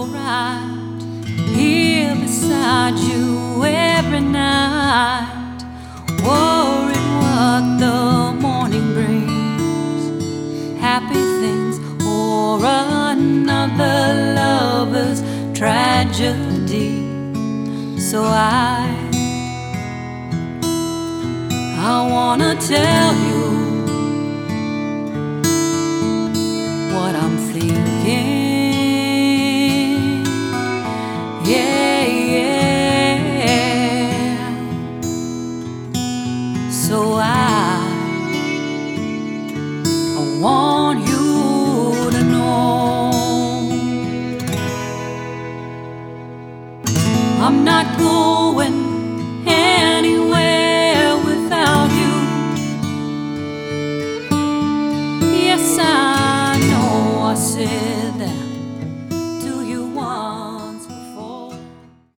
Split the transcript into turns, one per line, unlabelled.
alright here beside you every night, worried what the morning brings, happy things or another lover's tragedy. So I wanna tell you what I'm thinking. Yeah, yeah. So I want you to know I'm not going